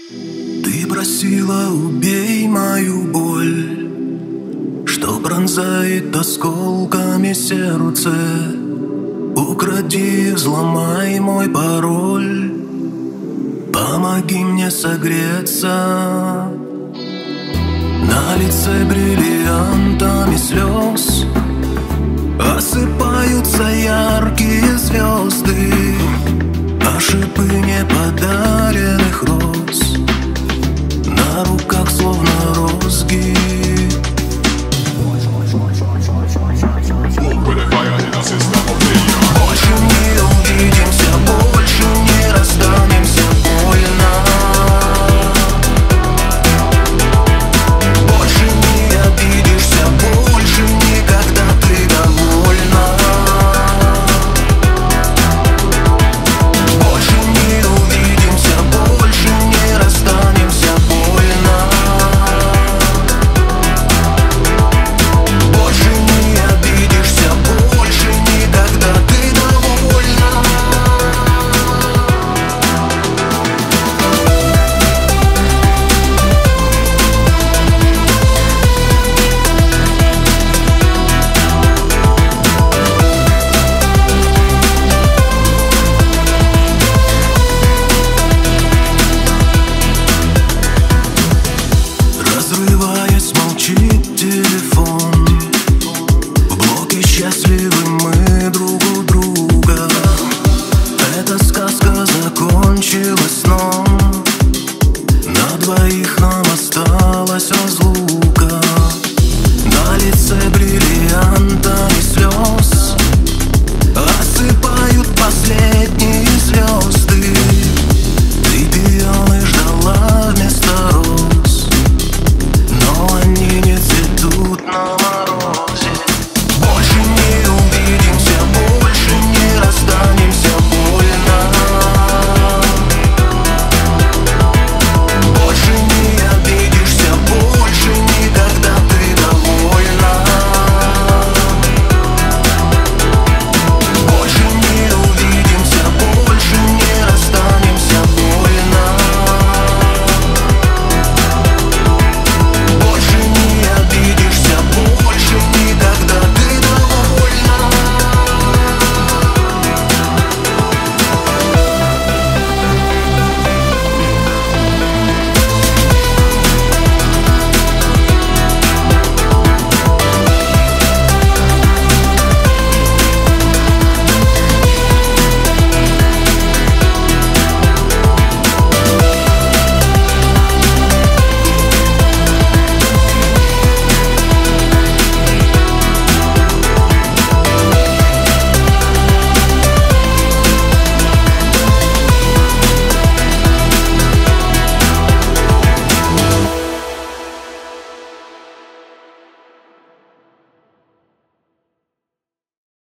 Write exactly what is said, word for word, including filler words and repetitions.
Ты просила, убей мою боль, что пронзает осколками сердце. Укради, взломай мой пароль, помоги мне согреться. На лице бриллиантами слез осыпаются яркие звезды, а шипы неподаренных роз на руках словно розги. Больше не увидимся, больше не расстанемся, больно. Больше не обидишься, больше никогда, ты довольна. Больше не увидимся, больше не расстанемся, больно. Больше не обидишься, больше никогда, ты довольна. Разрываясь, молчит телефон. В блоке счастливы мы друг у друга. Эта сказка закончилась сном. На двоих